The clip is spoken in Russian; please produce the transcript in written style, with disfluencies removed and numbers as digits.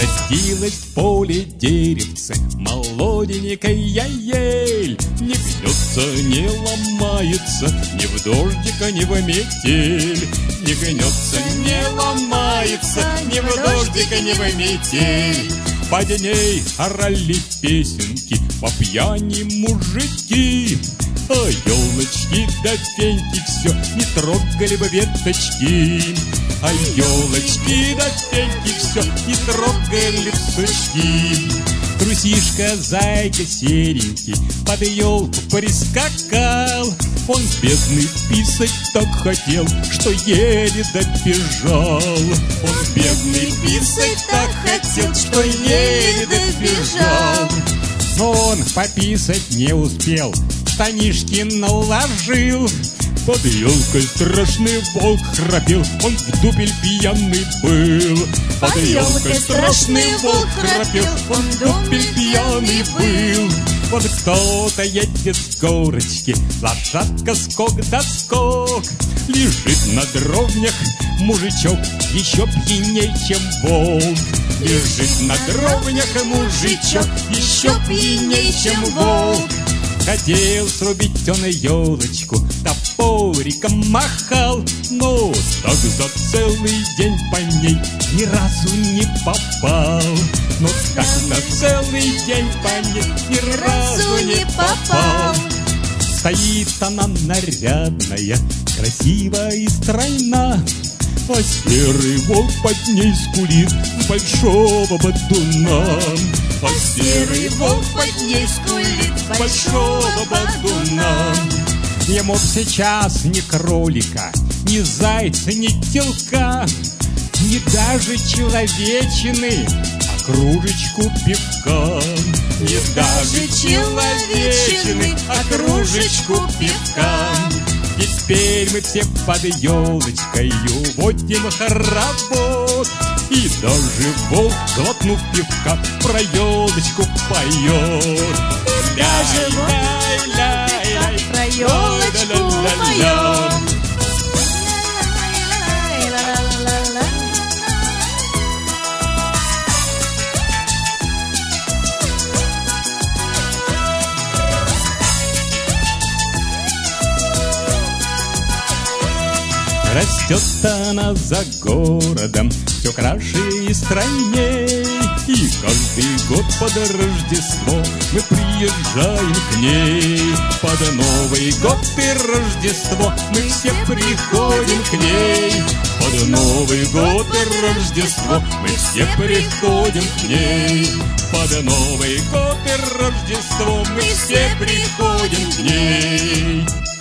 Растилась в поле деревце молоденькая ель. Не гнется, не ломается ни в дождика, ни в метель. Не гнется, не ломается ни в дождика, ни в метель. Под ней орали песенки по пьяни мужики. А елочки да феньки все не трогали бы веточки. А елочки да феньки все не трогали сучки. Трусишка, зайка серенький под елку прискакал. Он бедный писать так хотел, что еле добежал. Он бедный писать так хотел, что еле добежал. Но он пописать не успел, штанишки наложил. Под елкой страшный волк храпел, он в дупель пьяный был. Под елкой страшный волк храпел, он в дупель пьяный был. Вот кто-то едет с горочки, лошадка скок да скок. Лежит на дровнях мужичок, еще пьяней, чем волк. Лежит на дровнях мужичок, еще пьяней, чем волк. Хотел срубить он елочку, топориком махал, но так за целый день по ней ни разу не попал. Но так за целый день по ней ни разу не попал. Стоит она нарядная, красивая и стройна, а серый волк под ней скулит с большого бодуна. А серый волк под ней скулит с большого бодуна. Ему б сейчас ни кролика, ни зайца, ни телка, ни даже человечины, а кружечку пивка. Ни даже человечины, а кружечку пивка. И теперь мы все под елочкой водим хоровод. И даже волк, глотнув пивка, про елочку поет. Даже волк про елочку поет. Растет она за городом, все краше и стройней. И каждый год под Рождество мы приезжаем к ней. Под Новый год и Рождество мы все приходим к ней. Под Новый год и Рождество мы все приходим к ней. Под Новый год и Рождество мы все приходим к ней.